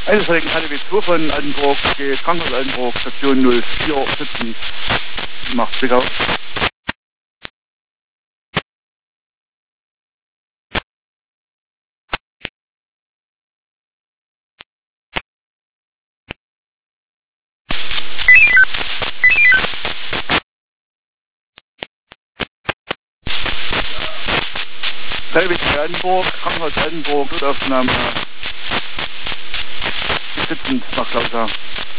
Einsatzverlegen HDW2 von Altenburg, geht Krankenhaus Altenburg, Station 04 sitzend, macht Zwickau. Selbig Altenburg, Krankenhaus Altenburg, Notaufnahme, sitzend nach Klausa.